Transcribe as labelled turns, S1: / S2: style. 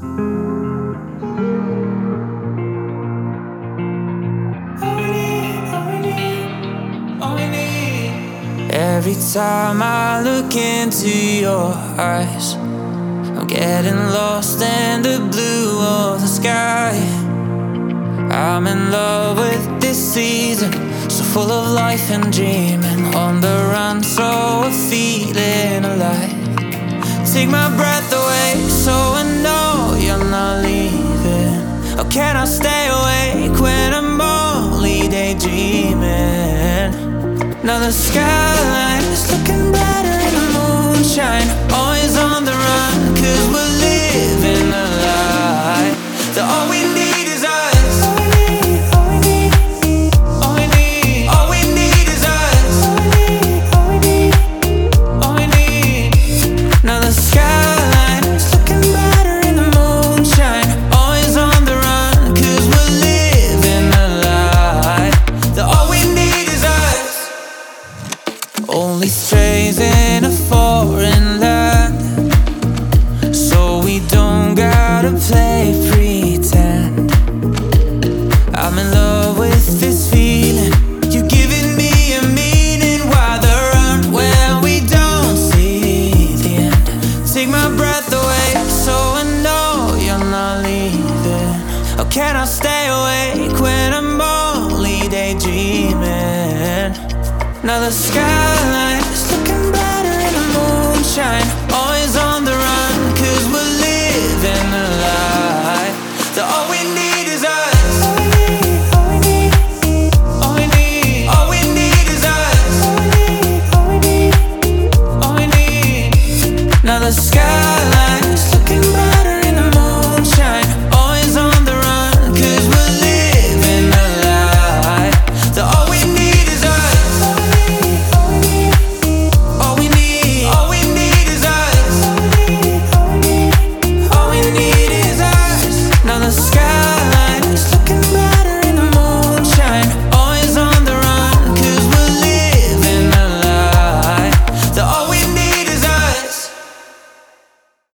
S1: Every time I look into your eyes, I'm getting lost in the blue of the sky. I'm in love with this season, so full of life and dreaming. On the run, so I'm feeling alive. Take my breath away, so I know you're not leaving. How can I stay awake when I'm only daydreaming? Now the skyline is looking brighter in the moonshine. Always on the run, 'cause we're living a lie. That all we need is us. All we need is us. All we need. Now the skyline is looking brighter in the moonshine. Always on the run, 'cause we're living a lie. That all we need is us. Only strays in a foreign land, so we don't gotta play pretend. I'm in love with this feeling. You're giving me a meaning. Why the run when we don't see the end? Take my breath away, so I know you're not leaving. How can I stay awake when I'm only daydreaming? Now the skyline